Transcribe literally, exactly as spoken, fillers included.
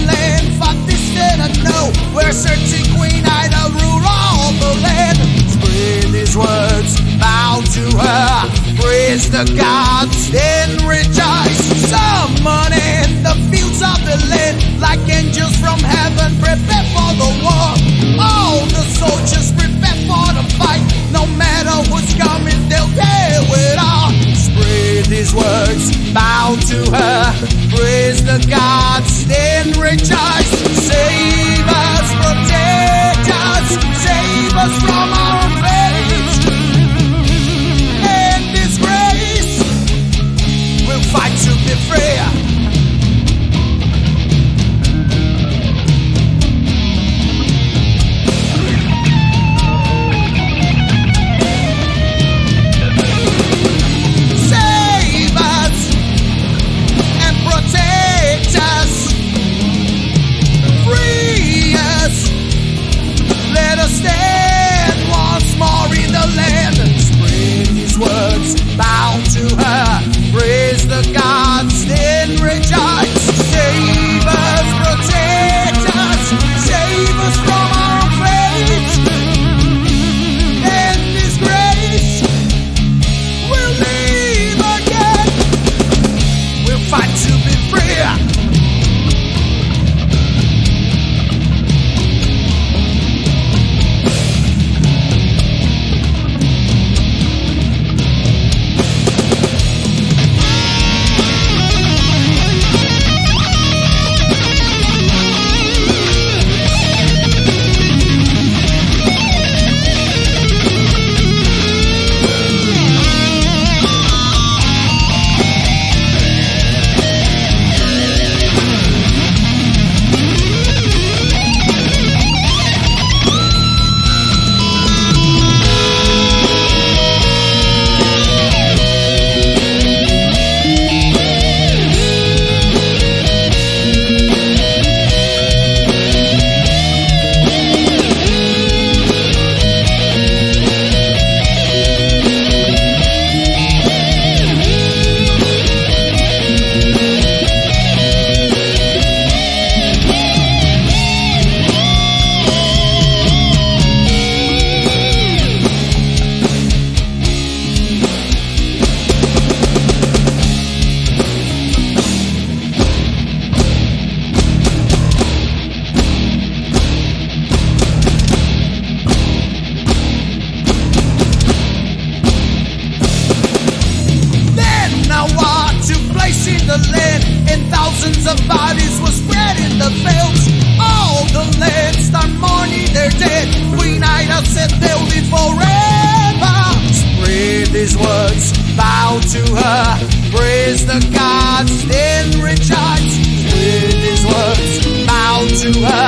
land, fought this didn't know. We're searching Queen Ida, rule all the land. Spread these words, bow to her, praise the gods, then rejoice. Someone in the fields of the land, like angels from heaven, prepare for the war. All the soldiers prepare for the fight. No matter what's coming, they'll do it all. Spread these words, bow to her, praise the gods, then rejoice. Save us, protect us, save us from our fate and disgrace. We'll fight to be free. And thousands of bodies were spread in the fields. All the land start mourning their dead. Queen Ida said they'll live forever. Spread these words, bow to her, praise the gods, then rejoice. Spread these words, bow to her,